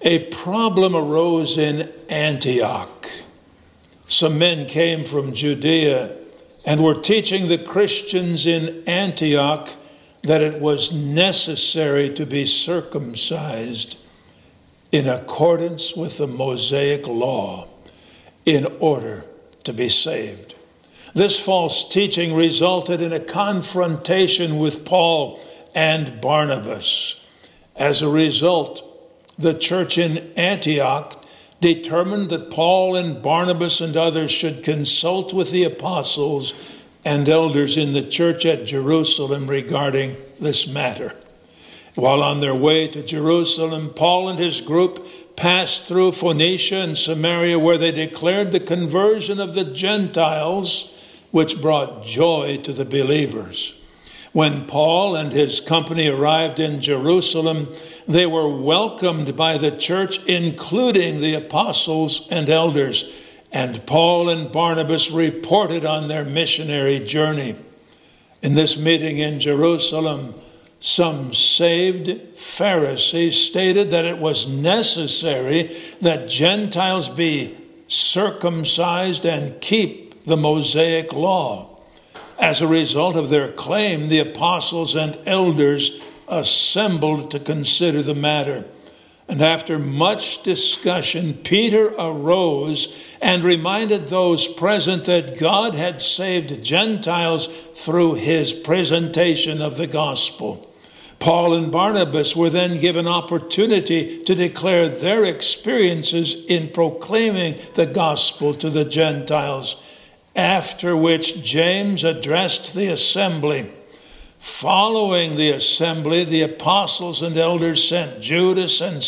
A problem arose in Antioch. Some men came from Judea and were teaching the Christians in Antioch that it was necessary to be circumcised in accordance with the Mosaic law in order to be saved. This false teaching resulted in a confrontation with Paul and Barnabas. As a result, the church in Antioch determined that Paul and Barnabas and others should consult with the apostles and elders in the church at Jerusalem regarding this matter. While on their way to Jerusalem, Paul and his group passed through Phoenicia and Samaria, where they declared the conversion of the Gentiles, which brought joy to the believers. When Paul and his company arrived in Jerusalem, they were welcomed by the church, including the apostles and elders, and Paul and Barnabas reported on their missionary journey. In this meeting in Jerusalem, some saved Pharisees stated that it was necessary that Gentiles be circumcised and keep the Mosaic law. As a result of their claim, the apostles and elders assembled to consider the matter. And after much discussion, Peter arose and reminded those present that God had saved Gentiles through his presentation of the gospel. Paul and Barnabas were then given opportunity to declare their experiences in proclaiming the gospel to the Gentiles, after which James addressed the assembly. Following the assembly, the apostles and elders sent Judas and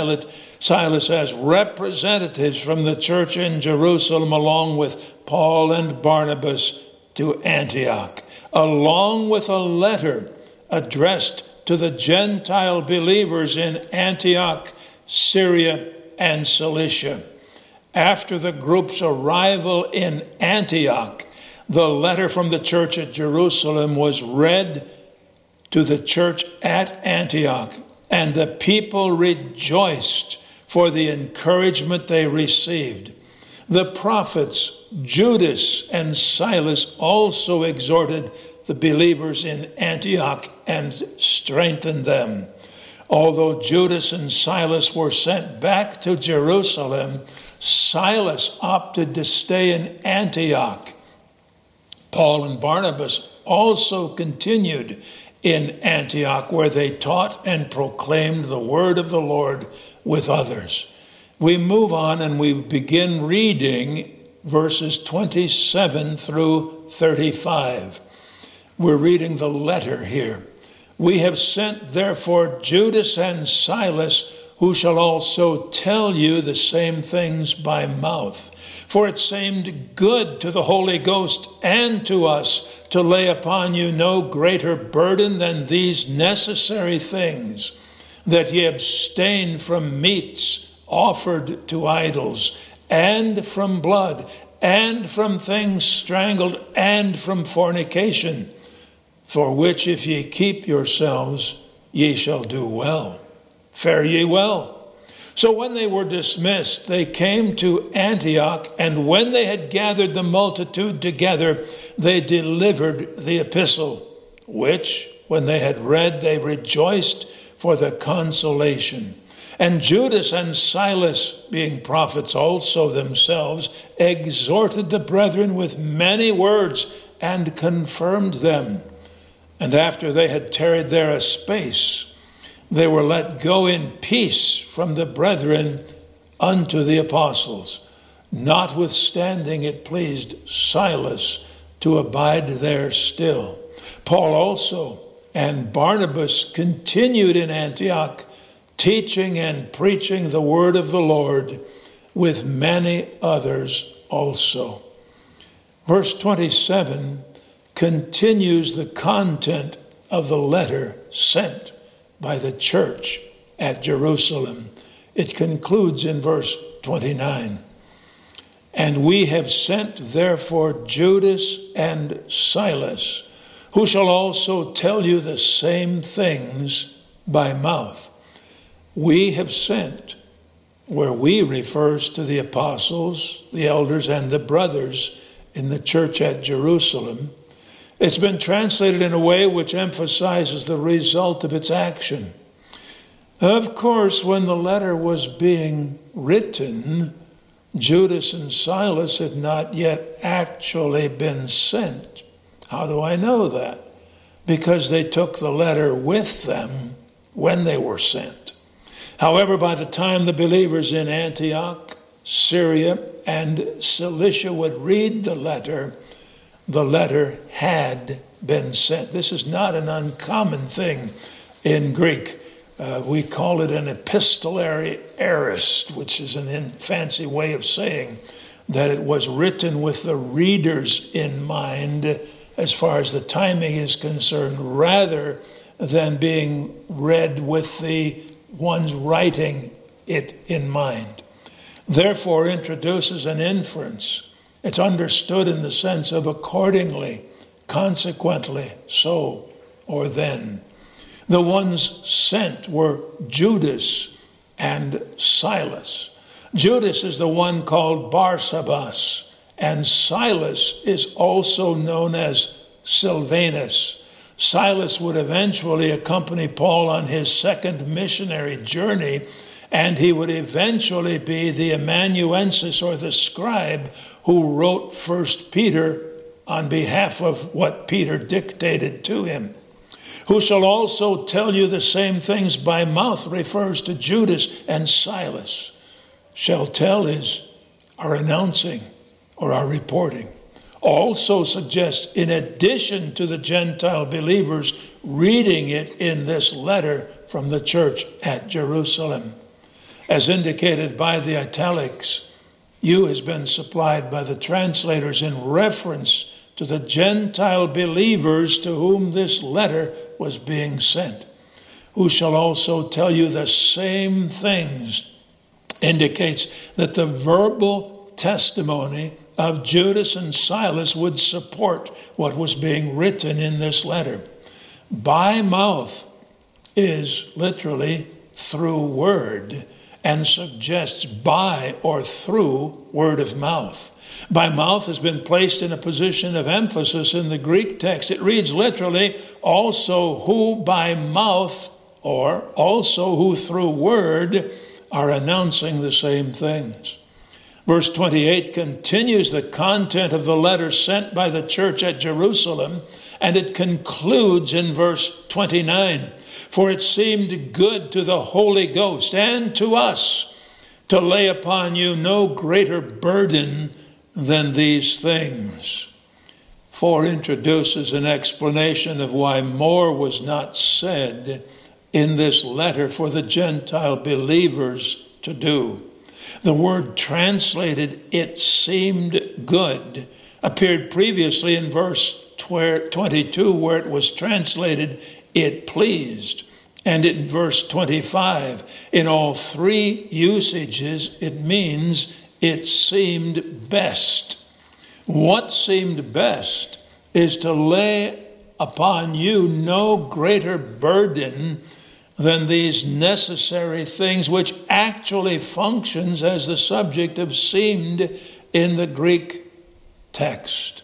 Silas as representatives from the church in Jerusalem, along with Paul and Barnabas, to Antioch, along with a letter addressed to the Gentile believers in Antioch, Syria, and Cilicia. After the group's arrival in Antioch, the letter from the church at Jerusalem was read to the church at Antioch, and the people rejoiced for the encouragement they received. The prophets Judas and Silas also exhorted the believers in Antioch and strengthened them. Although Judas and Silas were sent back to Jerusalem, Silas opted to stay in Antioch. Paul and Barnabas also continued in Antioch, where they taught and proclaimed the word of the Lord with others. We move on and we begin reading verses 27 through 35. We're reading the letter here. We have sent therefore Judas and Silas, who shall also tell you the same things by mouth. For it seemed good to the Holy Ghost and to us to lay upon you no greater burden than these necessary things, that ye abstain from meats offered to idols, and from blood, and from things strangled, and from fornication, for which if ye keep yourselves, ye shall do well. Fare ye well. So when they were dismissed, they came to Antioch, and when they had gathered the multitude together, they delivered the epistle, which, when they had read, they rejoiced for the consolation. And Judas and Silas, being prophets also themselves, exhorted the brethren with many words and confirmed them. And after they had tarried there a space, they were let go in peace from the brethren unto the apostles. Notwithstanding, it pleased Silas to abide there still. Paul also and Barnabas continued in Antioch, teaching and preaching the word of the Lord with many others also. Verse 27 continues the content of the letter sent by the church at Jerusalem. It concludes in verse 29. And we have sent therefore Judas and Silas, who shall also tell you the same things by mouth. We have sent where we refers to the apostles, the elders, and the brothers in the church at Jerusalem. It's been translated in a way which emphasizes the result of its action. Of course, when the letter was being written, Judas and Silas had not yet actually been sent. How do I know that? Because they took the letter with them when they were sent. However, by the time the believers in Antioch, Syria, and Cilicia would read the letter had been sent. This is not an uncommon thing in Greek. We call it an epistolary aorist, which is a fancy way of saying that it was written with the readers in mind as far as the timing is concerned, rather than being read with the ones writing it in mind. Therefore, introduces an inference. It's understood in the sense of accordingly, consequently, so, or then. The ones sent were Judas and Silas. Judas is the one called Barsabas, and Silas is also known as Silvanus. Silas would eventually accompany Paul on his second missionary journey, and he would eventually be the amanuensis, or the scribe, who wrote 1 Peter on behalf of what Peter dictated to him. Who shall also tell you the same things by mouth refers to Judas and Silas. Shall tell is our announcing or our reporting. Also suggests, in addition to the Gentile believers reading it in this letter from the church at Jerusalem. As indicated by the italics, you has been supplied by the translators in reference to the Gentile believers to whom this letter was being sent. Who shall also tell you the same things, indicates that the verbal testimony of Judas and Silas would support what was being written in this letter. By mouth is literally through word, and suggests by or through word of mouth. By mouth has been placed in a position of emphasis in the Greek text. It reads literally, also who by mouth, or also who through word, are announcing the same things. Verse 28 continues the content of the letter sent by the church at Jerusalem, and it concludes in verse 29. For it seemed good to the Holy Ghost and to us to lay upon you no greater burden than these things. For introduces an explanation of why more was not said in this letter for the Gentile believers to do. The word translated, it seemed good, appeared previously in verse 22 where it was translated, it pleased. And in verse 25, in all three usages, it means it seemed best. What seemed best is to lay upon you no greater burden than these necessary things, which actually functions as the subject of seemed in the Greek text.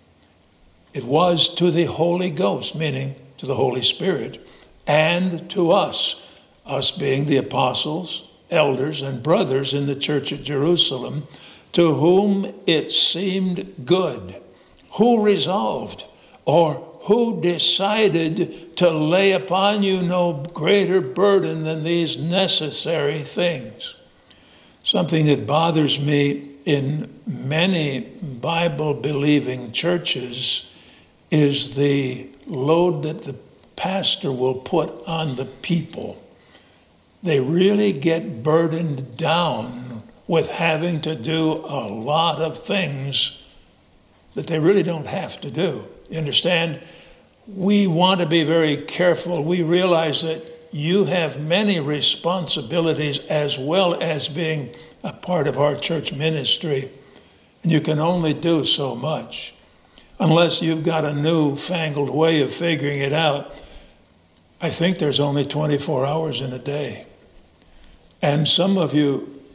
It was to the Holy Ghost, meaning to the Holy Spirit, and to us being the apostles, elders, and brothers in the church at Jerusalem, to whom it seemed good. Who resolved, or who decided to lay upon you no greater burden than these necessary things? Something that bothers me in many Bible-believing churches is the load that the pastor will put on the people. They really get burdened down with having to do a lot of things that they really don't have to do. You understand? We want to be very careful. We realize that you have many responsibilities as well as being a part of our church ministry, and you can only do so much. Unless you've got a newfangled way of figuring it out, I think there's only 24 hours in a day. And some of you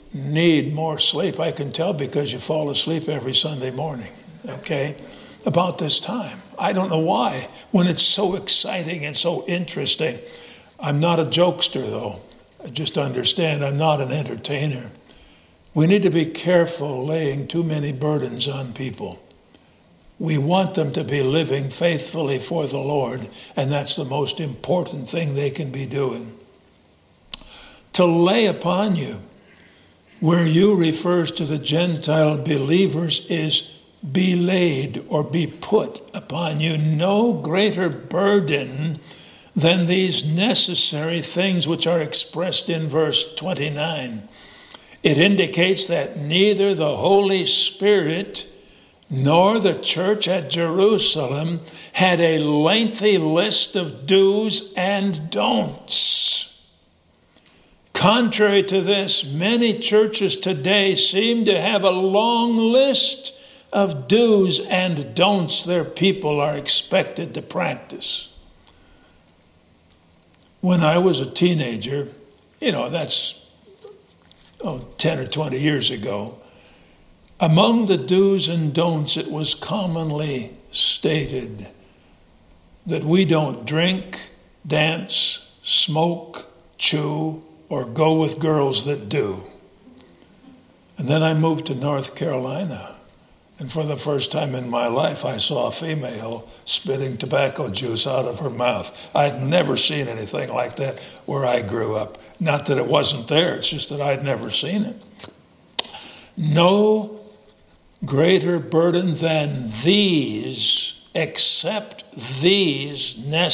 need more sleep. I can tell because you fall asleep every Sunday morning, okay, about this time. I don't know why, when it's so exciting and so interesting. I'm not a jokester, though. Just understand, I'm not an entertainer. We need to be careful laying too many burdens on people. We want them to be living faithfully for the Lord, and that's the most important thing they can be doing. To lay upon you, where you refers to the Gentile believers, is be laid or be put upon you no greater burden than these necessary things which are expressed in verse 29. It indicates that neither the Holy Spirit nor the church at Jerusalem had a lengthy list of do's and don'ts. Contrary to this, many churches today seem to have a long list of do's and don'ts their people are expected to practice. When I was a teenager, that's 10 or 20 years ago, among the do's and don'ts, it was commonly stated that we don't drink, dance, smoke, chew, or go with girls that do. And then I moved to North Carolina, and for the first time in my life, I saw a female spitting tobacco juice out of her mouth. I'd never seen anything like that where I grew up. Not that it wasn't there, it's just that I'd never seen it. No greater burden than these, except these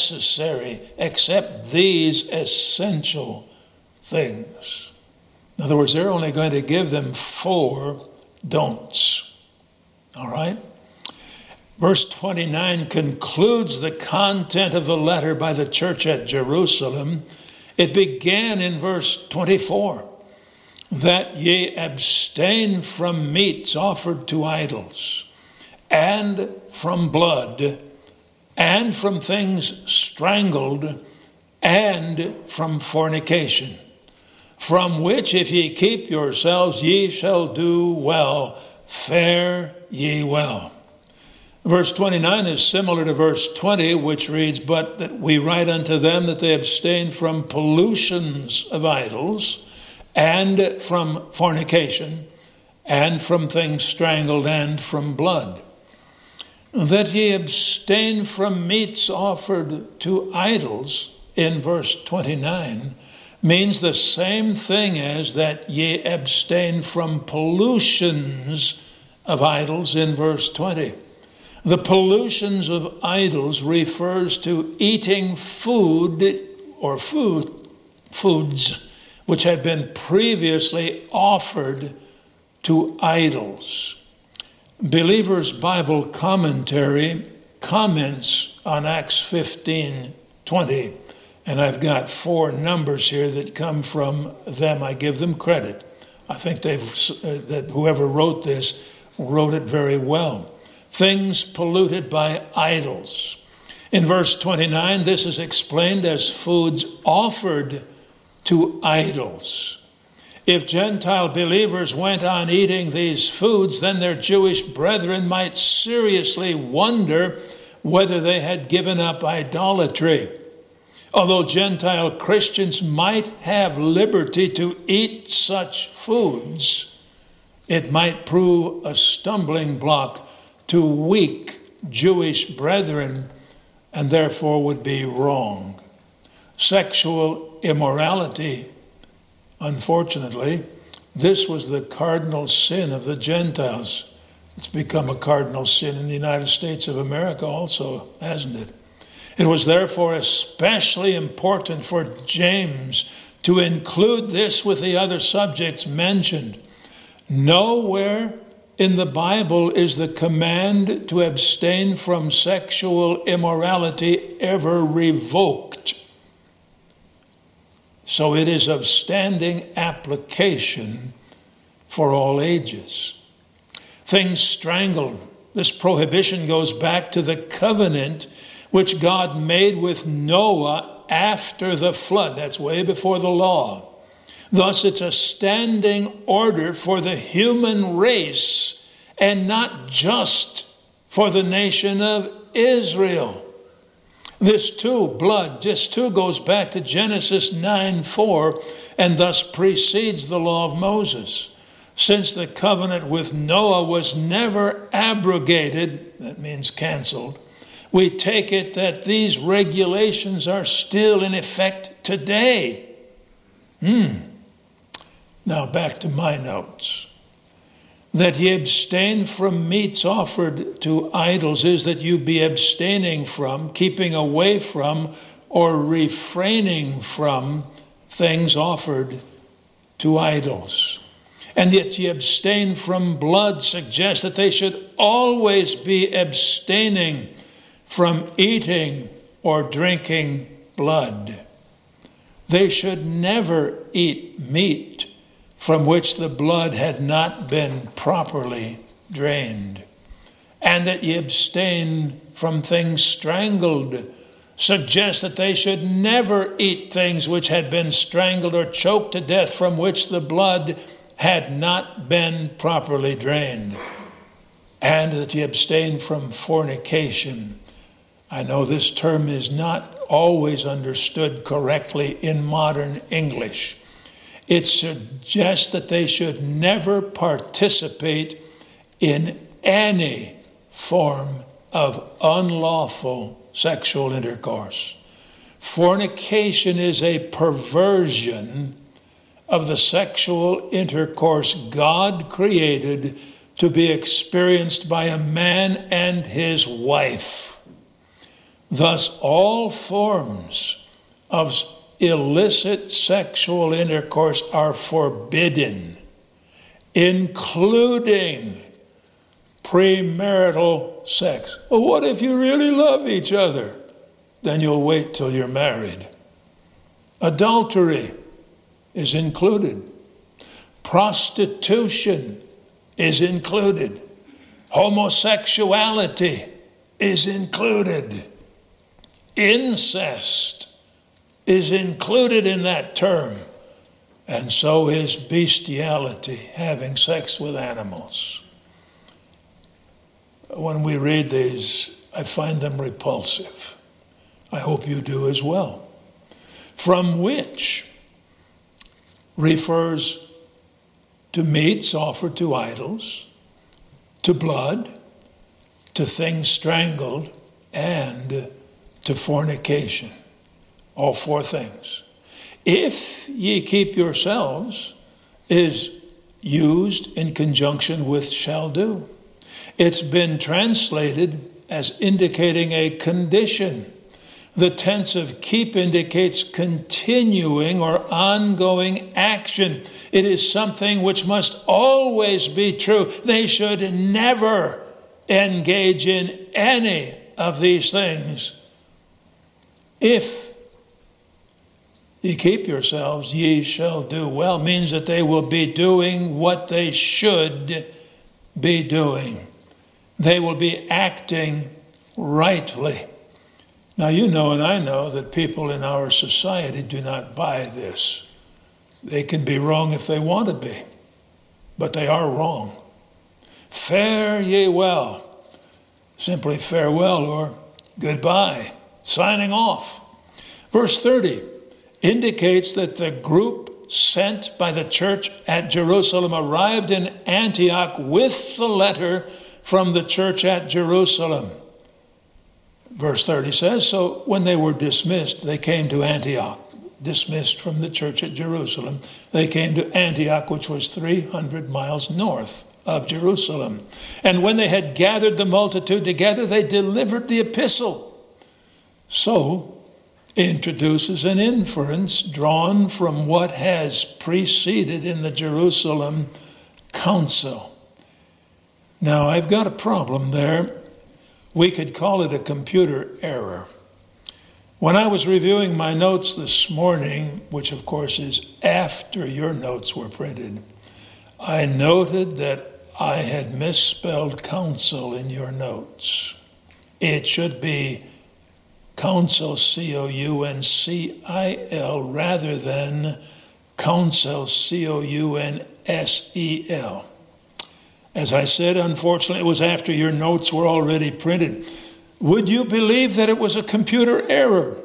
essential things. In other words, they're only going to give them 4 don'ts. All right? Verse 29 concludes the content of the letter by the church at Jerusalem. It began in verse 24, that ye abstain from meats offered to idols, and from blood, and from things strangled, and from fornication, from which if ye keep yourselves, ye shall do well, fare ye well. Verse 29 is similar to verse 20, which reads, but that we write unto them that they abstain from pollutions of idols, and from fornication, and from things strangled, and from blood. That ye abstain from meats offered to idols, in verse 29, means the same thing as that ye abstain from pollutions of idols in verse 20. The pollutions of idols refers to eating food or foods which had been previously offered to idols. Believer's Bible Commentary comments on Acts 15:20, and I've got 4 numbers here that come from them. I give them credit. I think that whoever wrote this wrote it very well. Things polluted by idols. In verse 29, this is explained as foods offered to idols. If Gentile believers went on eating these foods, then their Jewish brethren might seriously wonder whether they had given up idolatry. Although Gentile Christians might have liberty to eat such foods, it might prove a stumbling block to weak Jewish brethren, and therefore would be wrong. Sexual immorality, unfortunately, this was the cardinal sin of the Gentiles. It's become a cardinal sin in the United States of America also, hasn't it? It was therefore especially important for James to include this with the other subjects mentioned. Nowhere in the Bible is the command to abstain from sexual immorality ever revoked. So it is of standing application for all ages. Things strangled. This prohibition goes back to the covenant which God made with Noah after the flood. That's way before the law. Thus, it's a standing order for the human race and not just for the nation of Israel. This too goes back to Genesis 9:4 and thus precedes the law of Moses. Since the covenant with Noah was never abrogated, that means canceled, we take it that these regulations are still in effect today. Now back to my notes. That ye abstain from meats offered to idols is that you be abstaining from, keeping away from, or refraining from things offered to idols. And yet ye abstain from blood suggests that they should always be abstaining from eating or drinking blood. They should never eat meat from which the blood had not been properly drained. And that ye abstain from things strangled suggests that they should never eat things which had been strangled or choked to death from which the blood had not been properly drained. And that ye abstain from fornication. I know this term is not always understood correctly in modern English. It suggests that they should never participate in any form of unlawful sexual intercourse. Fornication is a perversion of the sexual intercourse God created to be experienced by a man and his wife. Thus, all forms of illicit sexual intercourse are forbidden, including premarital sex. Well, what if you really love each other? Then you'll wait till you're married. Adultery is included. Prostitution is included. Homosexuality is included. Incest is included in that term, and so is bestiality, having sex with animals. When we read these, I find them repulsive. I hope you do as well. From which refers to meats offered to idols, to blood, to things strangled, and to fornication. All four things. If ye keep yourselves is used in conjunction with shall do. It's been translated as indicating a condition. The tense of keep indicates continuing or ongoing action. It is something which must always be true. They should never engage in any of these things. If ye keep yourselves, ye shall do well, means that they will be doing what they should be doing. They will be acting rightly. Now, you know and I know that people in our society do not buy this. They can be wrong if they want to be, but they are wrong. Fare ye well. Simply farewell or goodbye. Signing off. Verse 30 indicates that the group sent by the church at Jerusalem arrived in Antioch with the letter from the church at Jerusalem. Verse 30 says, so when they were dismissed, they came to Antioch. Dismissed from the church at Jerusalem, they came to Antioch, which was 300 miles north of Jerusalem. And when they had gathered the multitude together, they delivered the epistle. So, introduces an inference drawn from what has preceded in the Jerusalem council. Now, I've got a problem there. We could call it a computer error. When I was reviewing my notes this morning, which of course is after your notes were printed, I noted that I had misspelled council in your notes. It should be council, C-O-U-N-C-I-L, rather than Counsel, Counsel. As I said, unfortunately, it was after your notes were already printed. Would you believe that it was a computer error?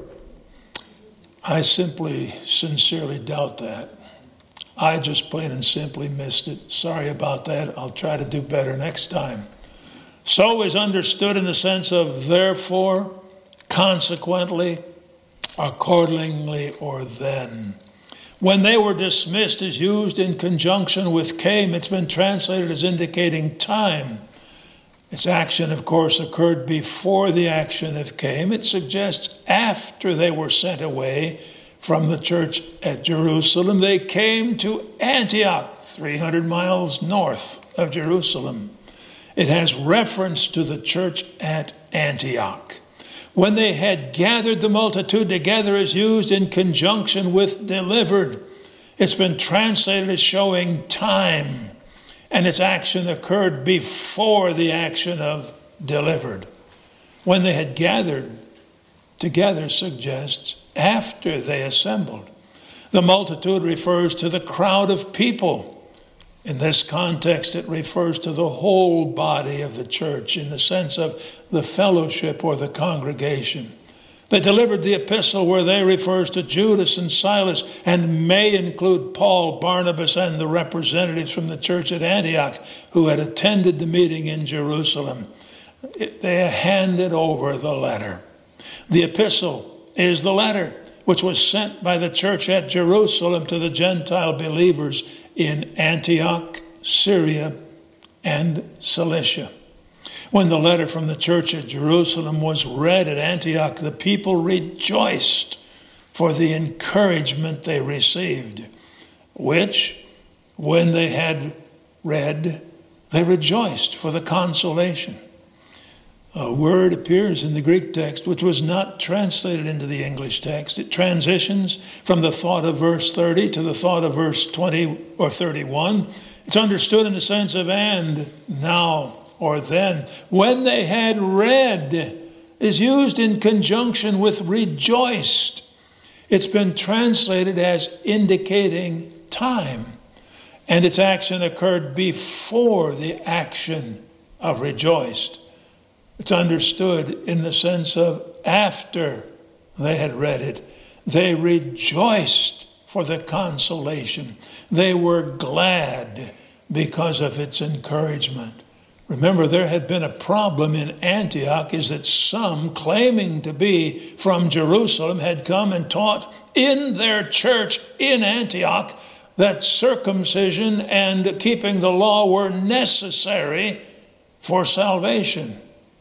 I sincerely doubt that. I just plain and simply missed it. Sorry about that. I'll try to do better next time. So is understood in the sense of therefore, consequently, accordingly, or then. When they were dismissed is used in conjunction with came. It's been translated as indicating time. Its action, of course, occurred before the action of came. It suggests after they were sent away from the church at Jerusalem, they came to Antioch, 300 miles north of Jerusalem. It has reference to the church at Antioch. When they had gathered the multitude together is used in conjunction with delivered. It's been translated as showing time, and its action occurred before the action of delivered. When they had gathered together suggests after they assembled. The multitude refers to the crowd of people. In this context, it refers to the whole body of the church in the sense of the fellowship or the congregation. They delivered the epistle where they refers to Judas and Silas and may include Paul, Barnabas, and the representatives from the church at Antioch who had attended the meeting in Jerusalem. They handed over the letter. The epistle is the letter which was sent by the church at Jerusalem to the Gentile believers in Antioch, Syria, and Cilicia. When the letter from the church at Jerusalem was read at Antioch, the people rejoiced for the encouragement they received, which, when they had read, they rejoiced for the consolation. A word appears in the Greek text which was not translated into the English text. It transitions from the thought of verse 30 to the thought of verse 20 or 31. It's understood in the sense of and, now, or then. When they had read is used in conjunction with rejoiced. It's been translated as indicating time, and its action occurred before the action of rejoiced. It's understood in the sense of after they had read it, they rejoiced for the consolation. They were glad because of its encouragement. Remember, there had been a problem in Antioch is that some claiming to be from Jerusalem had come and taught in their church in Antioch that circumcision and keeping the law were necessary for salvation.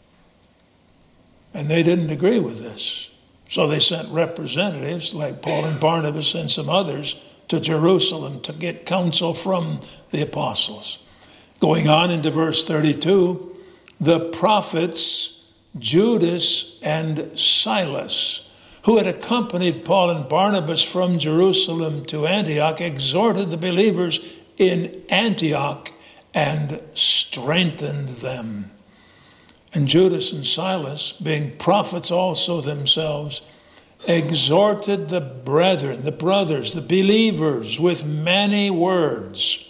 And they didn't agree with this. So they sent representatives like Paul and Barnabas and some others to Jerusalem to get counsel from the apostles. Going on into verse 32, the prophets Judas and Silas, who had accompanied Paul and Barnabas from Jerusalem to Antioch, exhorted the believers in Antioch and strengthened them. And Judas and Silas, being prophets also themselves, exhorted the brethren, the brothers, the believers with many words.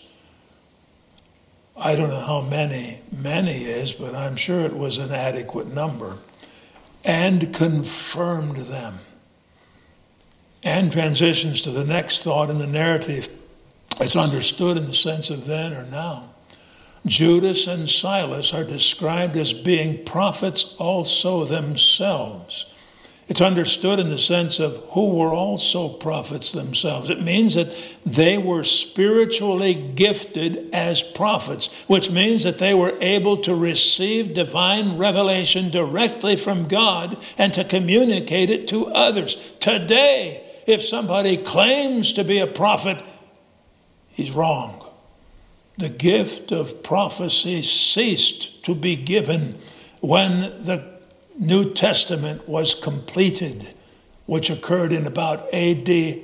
I don't know how many is, but I'm sure it was an adequate number. And confirmed them. And transitions to the next thought in the narrative. It's understood in the sense of then or now. Judas and Silas are described as being prophets also themselves. It's understood in the sense of who were also prophets themselves. It means that they were spiritually gifted as prophets, which means that they were able to receive divine revelation directly from God and to communicate it to others. Today, if somebody claims to be a prophet, he's wrong. The gift of prophecy ceased to be given when the New Testament was completed, which occurred in about AD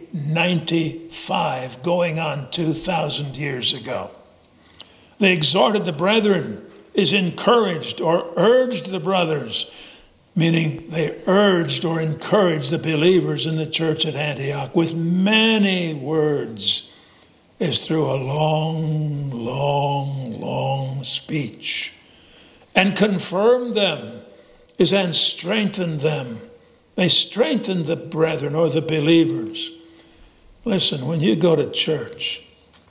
95, going on 2,000 years ago. They exhorted the brethren, is encouraged or urged the brothers meaning they urged or encouraged the believers in the church at Antioch with many words, is through a long, long, long speech. And confirmed them is and strengthened them. They strengthened the brethren or the believers. Listen, when you go to church,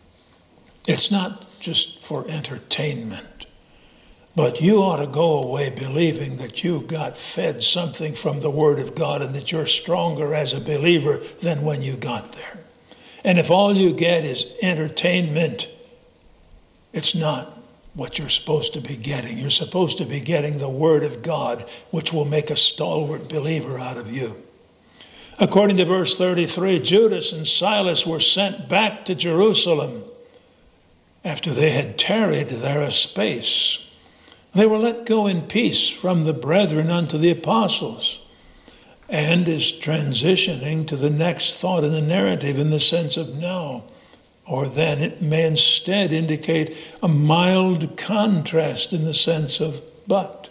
it's not just for entertainment, but you ought to go away believing that you got fed something from the Word of God and that you're stronger as a believer than when you got there. And if all you get is entertainment, it's not what you're supposed to be getting. You're supposed to be getting the Word of God, which will make a stalwart believer out of you. According to verse 33, Judas and Silas were sent back to Jerusalem after they had tarried there a space. They were let go in peace from the brethren unto the apostles, and is transitioning to the next thought in the narrative in the sense of now, or then. It may instead indicate a mild contrast in the sense of but.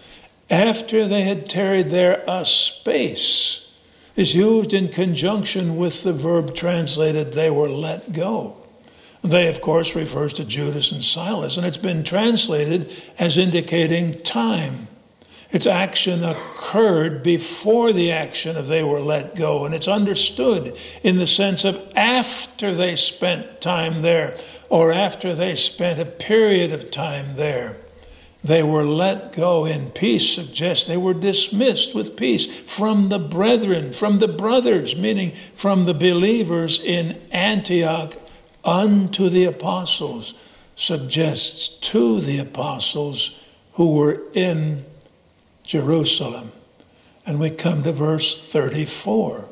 After they had tarried there a space is used in conjunction with the verb translated they were let go. They, of course, refers to Judas and Silas, and it's been translated as indicating time. Its action occurred before the action of they were let go, and it's understood in the sense of after they spent time there, or after they spent a period of time there. They were let go in peace suggests they were dismissed with peace from the brethren, from the brothers, meaning from the believers in Antioch unto the apostles, suggests to the apostles who were in Jerusalem. And we come to verse 34.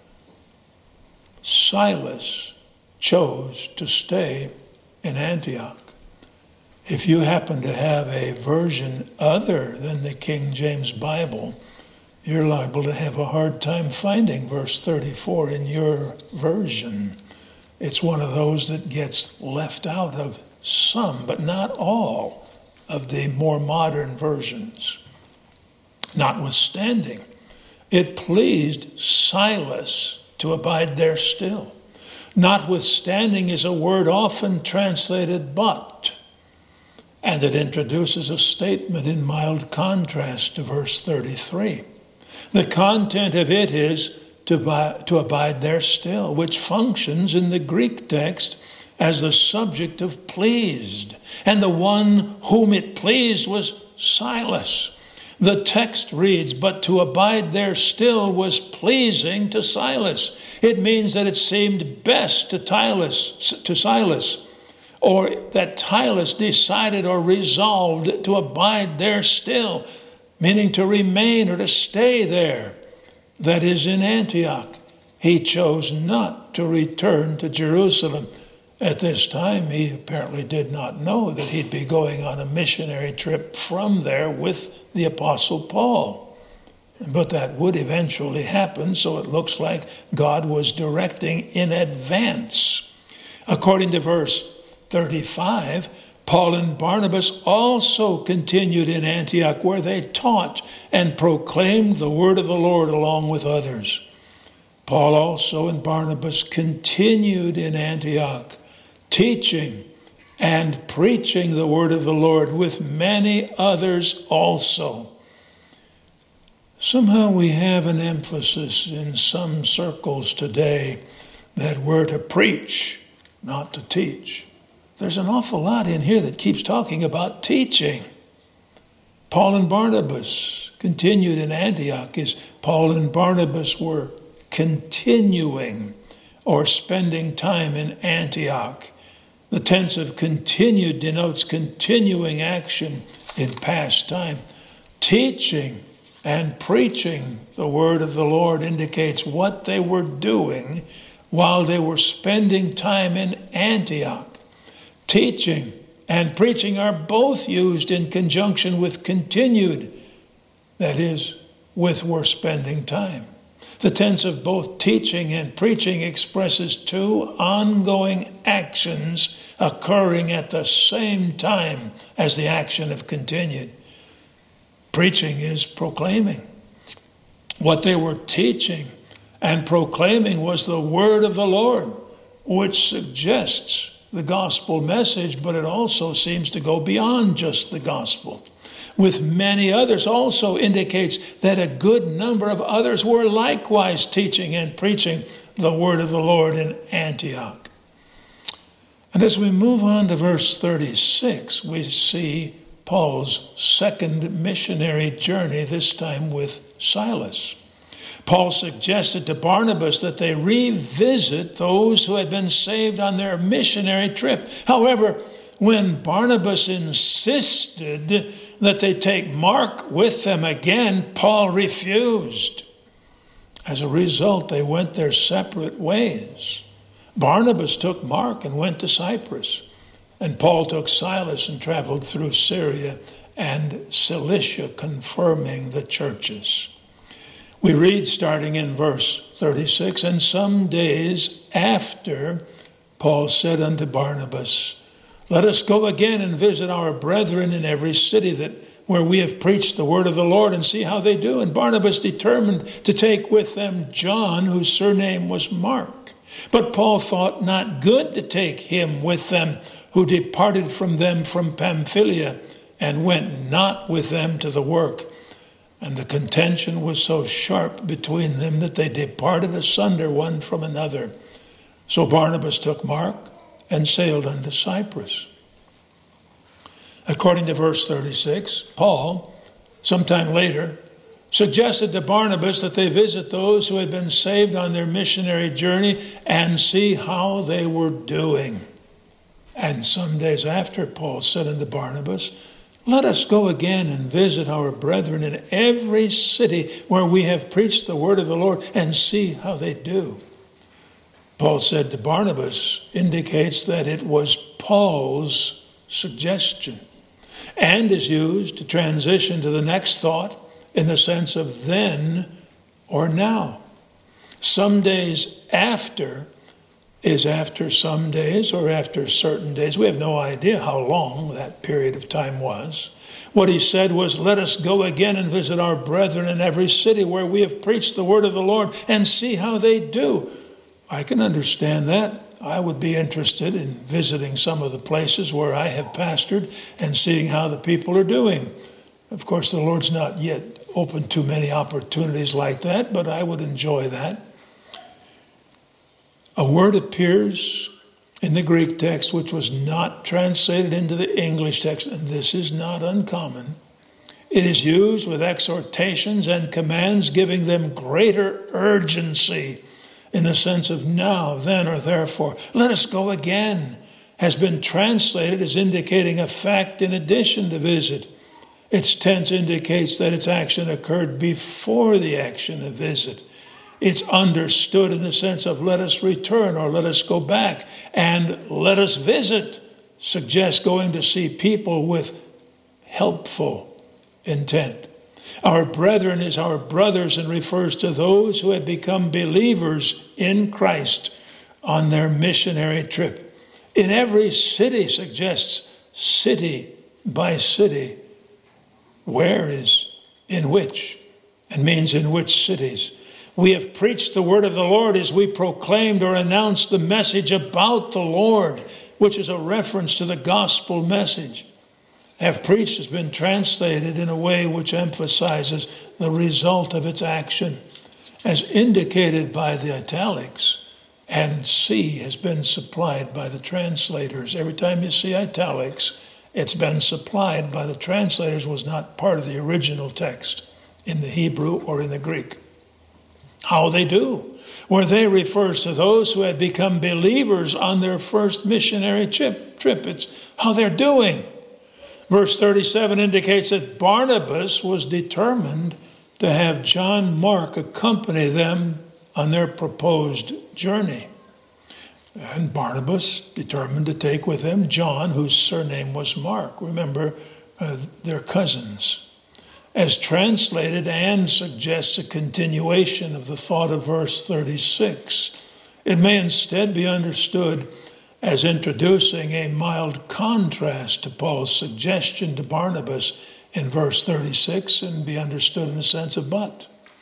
Silas chose to stay in Antioch. If you happen to have a version other than the King James Bible, you're liable to have a hard time finding verse 34 in your version. It's one of those that gets left out of some, but not all, of the more modern versions. Notwithstanding, it pleased Silas to abide there still. Notwithstanding is a word often translated but, and it introduces a statement in mild contrast to verse 33. The content of it is to abide there still, which functions in the Greek text as the subject of pleased. And the one whom it pleased was Silas. The text reads, but to abide there still was pleasing to Silas. It means that it seemed best to Silas, or that Silas decided or resolved to abide there still, meaning to remain or to stay there. That is, in Antioch. He chose not to return to Jerusalem. At this time, he apparently did not know that he'd be going on a missionary trip from there with the Apostle Paul. But that would eventually happen, so it looks like God was directing in advance. According to verse 35, Paul and Barnabas also continued in Antioch, where they taught and proclaimed the word of the Lord along with others. Paul also and Barnabas continued in Antioch, teaching and preaching the word of the Lord with many others also. Somehow we have an emphasis in some circles today that we're to preach, not to teach. There's an awful lot in here that keeps talking about teaching. Paul and Barnabas continued in Antioch as Paul and Barnabas were continuing or spending time in Antioch. The tense of continued denotes continuing action in past time. Teaching and preaching the word of the Lord indicates what they were doing while they were spending time in Antioch. Teaching and preaching are both used in conjunction with continued, that is, with we're spending time. The tense of both teaching and preaching expresses two ongoing actions occurring at the same time as the action of continued. Preaching is proclaiming, What they were teaching and proclaiming was the word of the Lord, which suggests the gospel message, but it also seems to go beyond just the gospel. With many others also indicates that a good number of others were likewise teaching and preaching the word of the Lord in Antioch. And as we move on to verse 36, we see Paul's second missionary journey, this time with Silas. Paul suggested to Barnabas that they revisit those who had been saved on their missionary trip. However, when Barnabas insisted that they take Mark with them again, Paul refused. As a result, they went their separate ways. Barnabas took Mark and went to Cyprus, and Paul took Silas and traveled through Syria and Cilicia, confirming the churches. We read starting in verse 36, and some days after, Paul said unto Barnabas, let us go again and visit our brethren in every city where we have preached the word of the Lord, and see how they do. And Barnabas determined to take with them John, whose surname was Mark. But Paul thought not good to take him with them, who departed from them from Pamphylia, and went not with them to the work. And the contention was so sharp between them that they departed asunder one from another. So Barnabas took Mark and sailed unto Cyprus. According to verse 36, Paul, sometime later, suggested to Barnabas that they visit those who had been saved on their missionary journey and see how they were doing. And some days after, Paul said unto Barnabas, let us go again and visit our brethren in every city where we have preached the word of the Lord, and see how they do. Paul said to Barnabas indicates that it was Paul's suggestion, and is used to transition to the next thought in the sense of then or now. Some days after is after some days or after certain days. We have no idea how long that period of time was. What he said was, let us go again and visit our brethren in every city where we have preached the word of the Lord, and see how they do. I can understand that. I would be interested in visiting some of the places where I have pastored and seeing how the people are doing. Of course, the Lord's not yet opened too many opportunities like that, but I would enjoy that. A word appears in the Greek text which was not translated into the English text, and this is not uncommon. It is used with exhortations and commands, giving them greater urgency in the sense of now, then, or therefore. Let us go again has been translated as indicating a fact in addition to visit. Its tense indicates that its action occurred before the action of visit. It's understood in the sense of let us return or let us go back, and let us visit suggests going to see people with helpful intent. Our brethren is our brothers and refers to those who had become believers in Christ on their missionary trip. In every city suggests city by city. Where is in which, and means in which cities. We have preached the word of the Lord as we proclaimed or announced the message about the Lord, which is a reference to the gospel message. Have preached has been translated in a way which emphasizes the result of its action, as indicated by the italics, and see has been supplied by the translators. Every time you see italics, it's been supplied by the translators, was not part of the original text in the Hebrew or in the Greek. How they do, where they refers to those who had become believers on their first missionary trip. It's how they're doing. Verse 37 indicates that Barnabas was determined to have John Mark accompany them on their proposed journey. And Barnabas determined to take with him John, whose surname was Mark. Remember, they're cousins. As translated, and suggests a continuation of the thought of verse 36. It may instead be understood as introducing a mild contrast to Paul's suggestion to Barnabas in verse 36, and be understood in the sense of but.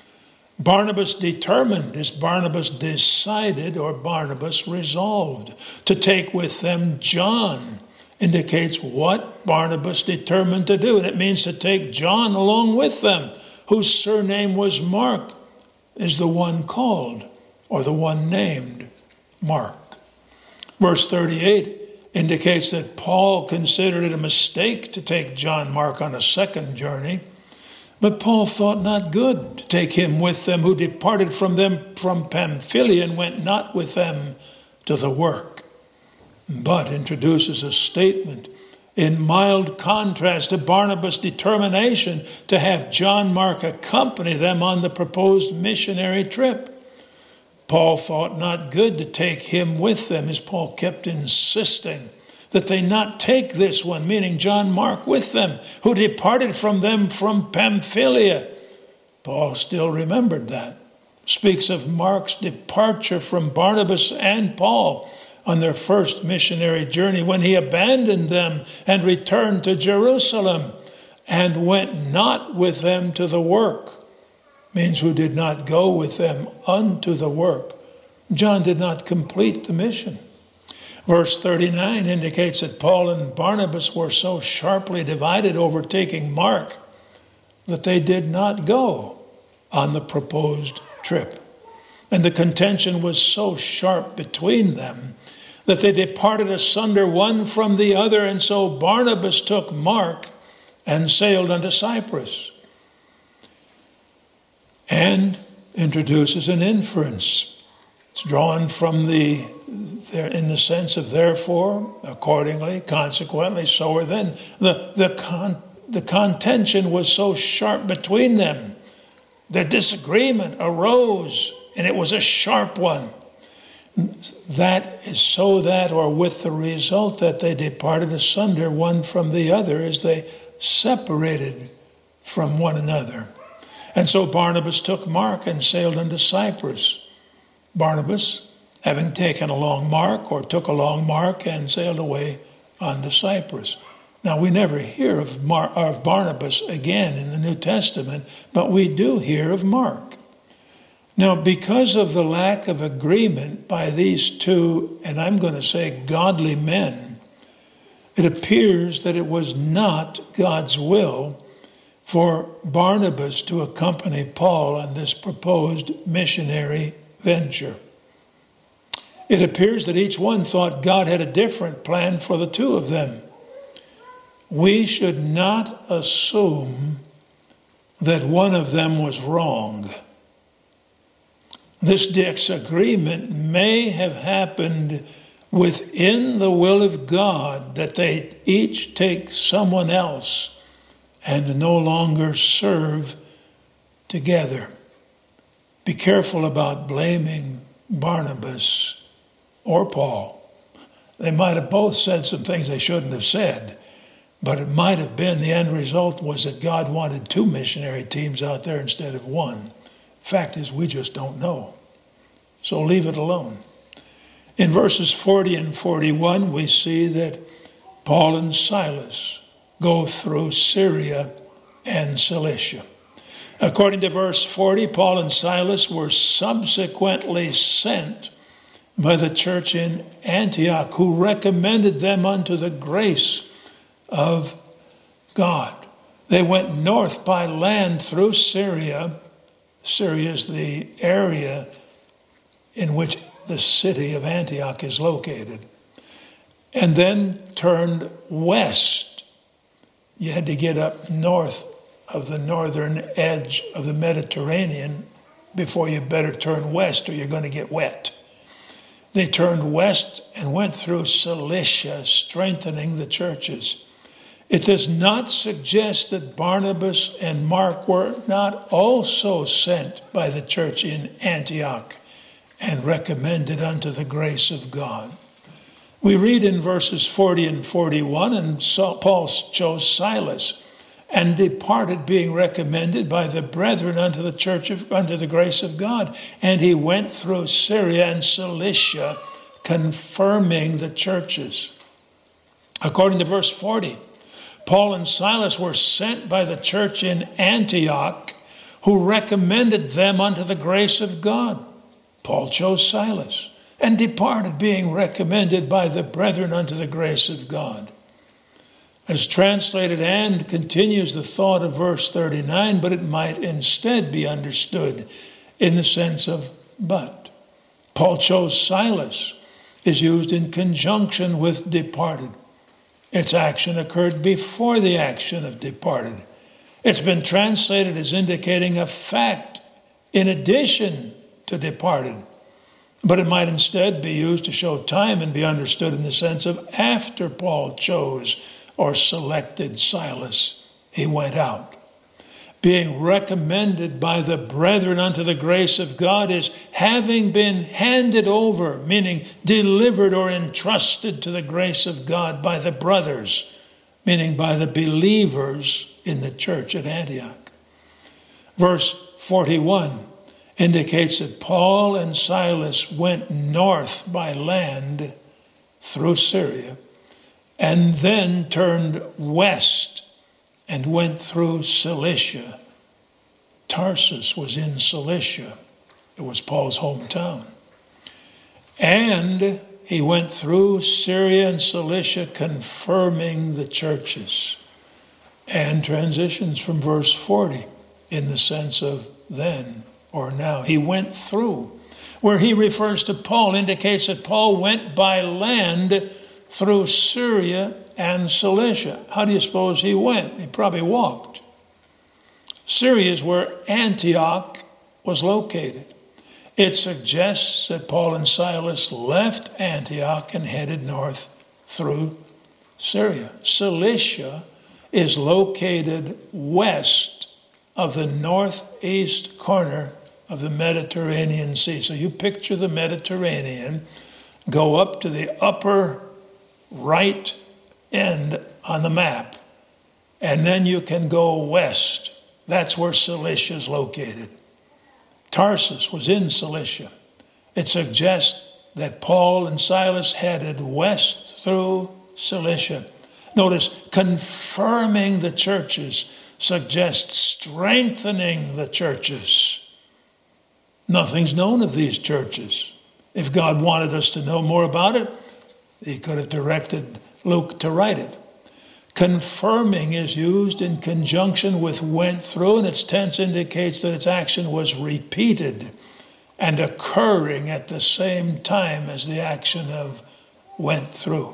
Barnabas determined, is Barnabas decided, or Barnabas resolved to take with them John. Indicates what Barnabas determined to do. And it means to take John along with them, whose surname was Mark, is the one called, or the one named Mark. Verse 38 indicates that Paul considered it a mistake to take John Mark on a second journey. But Paul thought not good to take him with them, who departed from them from Pamphylia and went not with them to the work. But introduces a statement in mild contrast to Barnabas' determination to have John Mark accompany them on the proposed missionary trip. Paul thought not good to take him with them, as Paul kept insisting that they not take this one, meaning John Mark, with them, who departed from them from Pamphylia. Paul still remembered that. Speaks of Mark's departure from Barnabas and Paul on their first missionary journey, when he abandoned them and returned to Jerusalem and went not with them to the work. Means who did not go with them unto the work. John did not complete the mission. Verse 39 indicates that Paul and Barnabas were so sharply divided over taking Mark that they did not go on the proposed trip. And the contention was so sharp between them that they departed asunder one from the other. And so Barnabas took Mark and sailed unto Cyprus. And introduces an inference. It's drawn from in the sense of therefore, accordingly, consequently, so or then. The contention was so sharp between them. Their disagreement arose, and it was a sharp one. That is so that, or with the result that they departed asunder one from the other, as they separated from one another. And so Barnabas took Mark and sailed unto Cyprus. Barnabas, having taken along Mark, or took along Mark and sailed away unto Cyprus. Now, we never hear of Barnabas again in the New Testament, but we do hear of Mark. Now, because of the lack of agreement by these two, and I'm going to say godly men, it appears that it was not God's will for Barnabas to accompany Paul on this proposed missionary venture. It appears that each one thought God had a different plan for the two of them. We should not assume that one of them was wrong. This disagreement may have happened within the will of God, that they each take someone else and no longer serve together. Be careful about blaming Barnabas or Paul. They might have both said some things they shouldn't have said, but it might have been the end result was that God wanted two missionary teams out there instead of one. Fact is, we just don't know. So leave it alone. In verses 40 and 41, we see that Paul and Silas go through Syria and Cilicia. According to verse 40, Paul and Silas were subsequently sent by the church in Antioch, who recommended them unto the grace of God. They went north by land through Syria. Syria is the area in which the city of Antioch is located. And then turned west. You had to get up north of the northern edge of the Mediterranean before you better turn west, or you're going to get wet. They turned west and went through Cilicia, strengthening the churches. It does not suggest that Barnabas and Mark were not also sent by the church in Antioch and recommended unto the grace of God. We read in verses 40 and 41, and Paul chose Silas and departed, being recommended by the brethren unto the unto the grace of God. And he went through Syria and Cilicia, confirming the churches. According to verse 40, Paul and Silas were sent by the church in Antioch, who recommended them unto the grace of God. Paul chose Silas and departed, being recommended by the brethren unto the grace of God. As translated and continues the thought of verse 39, but it might instead be understood in the sense of but. Paul chose Silas is used in conjunction with departed. Its action occurred before the action of departed. It's been translated as indicating a fact in addition to departed. But it might instead be used to show time and be understood in the sense of after Paul chose or selected Silas, he went out. Being recommended by the brethren unto the grace of God is having been handed over, meaning delivered or entrusted to the grace of God by the brothers, meaning by the believers in the church at Antioch. Verse 41 indicates that Paul and Silas went north by land through Syria and then turned west and went through Cilicia. Tarsus was in Cilicia. It was Paul's hometown. And he went through Syria and Cilicia, confirming the churches. And transitions from verse 40 in the sense of then or now. He went through. Where he refers to Paul indicates that Paul went by land through Syria and Cilicia. How do you suppose he went? He probably walked. Syria is where Antioch was located. It suggests that Paul and Silas left Antioch and headed north through Syria. Cilicia is located west of the northeast corner of the Mediterranean Sea. So you picture the Mediterranean, go up to the upper right end on the map, and then you can go west. That's where Cilicia is located. Tarsus was in Cilicia. It suggests that Paul and Silas headed west through Cilicia. Notice, confirming the churches suggests strengthening the churches. Nothing's known of these churches. If God wanted us to know more about it, he could have directed Luke to write it. Confirming is used in conjunction with went through, and its tense indicates that its action was repeated and occurring at the same time as the action of went through.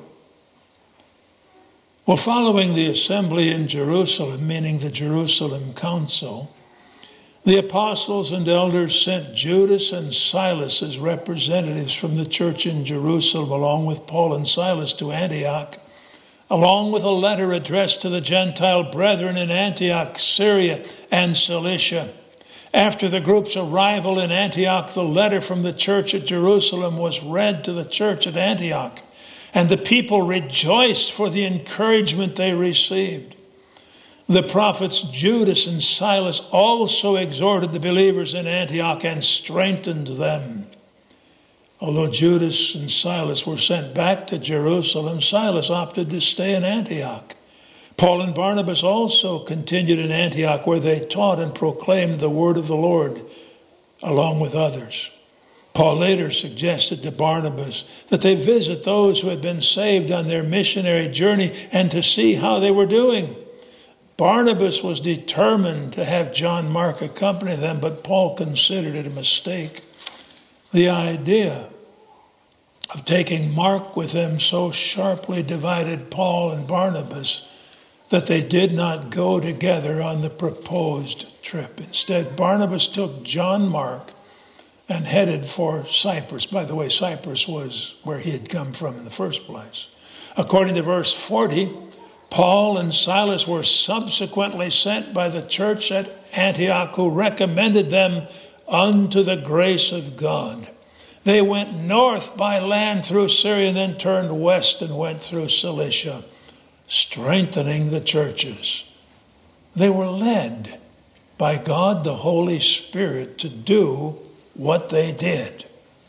Well, following the assembly in Jerusalem, meaning the Jerusalem Council, the apostles and elders sent Judas and Silas as representatives from the church in Jerusalem, along with Paul and Silas, to Antioch, along with a letter addressed to the Gentile brethren in Antioch, Syria, and Cilicia. After the group's arrival in Antioch, the letter from the church at Jerusalem was read to the church at Antioch, and the people rejoiced for the encouragement they received. The prophets Judas and Silas also exhorted the believers in Antioch and strengthened them. Although Judas and Silas were sent back to Jerusalem, Silas opted to stay in Antioch. Paul and Barnabas also continued in Antioch, where they taught and proclaimed the word of the Lord along with others. Paul later suggested to Barnabas that they visit those who had been saved on their missionary journey and to see how they were doing. Barnabas was determined to have John Mark accompany them, but Paul considered it a mistake. The idea of taking Mark with them so sharply divided Paul and Barnabas that they did not go together on the proposed trip. Instead, Barnabas took John Mark and headed for Cyprus. By the way, Cyprus was where he had come from in the first place. According to verse 40, Paul and Silas were subsequently sent by the church at Antioch, who recommended them unto the grace of God. They went north by land through Syria and then turned west and went through Cilicia, strengthening the churches. They were led by God the Holy Spirit to do what they did.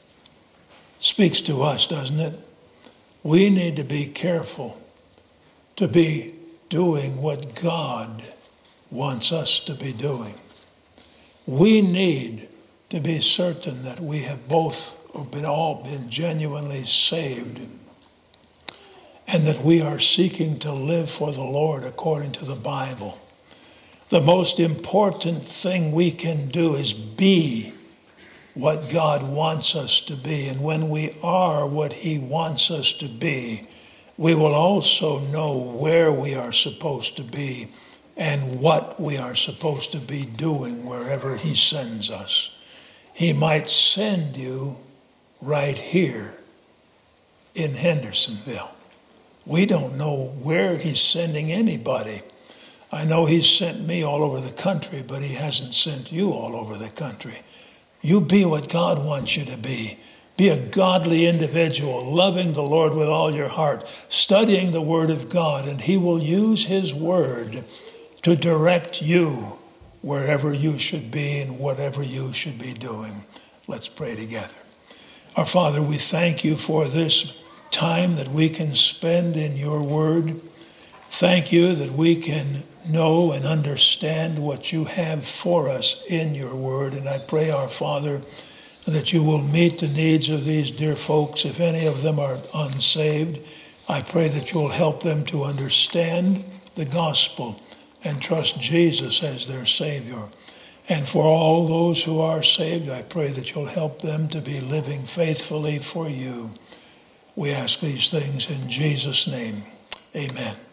Speaks to us, doesn't it? We need to be careful to be doing what God wants us to be doing. We need to be certain that we have all been genuinely saved, and that we are seeking to live for the Lord according to the Bible. The most important thing we can do is be what God wants us to be. And when we are what he wants us to be, we will also know where we are supposed to be and what we are supposed to be doing wherever he sends us. He might send you right here in Hendersonville. We don't know where he's sending anybody. I know he's sent me all over the country, but he hasn't sent you all over the country. You be what God wants you to be. Be a godly individual, loving the Lord with all your heart, studying the Word of God, and he will use his Word to direct you wherever you should be and whatever you should be doing. Let's pray together. Our Father, we thank you for this time that we can spend in your Word. Thank you that we can know and understand what you have for us in your Word. And I pray, our Father, that you will meet the needs of these dear folks. If any of them are unsaved, I pray that you will help them to understand the gospel and trust Jesus as their Savior. And for all those who are saved, I pray that you'll help them to be living faithfully for you. We ask these things in Jesus' name. Amen.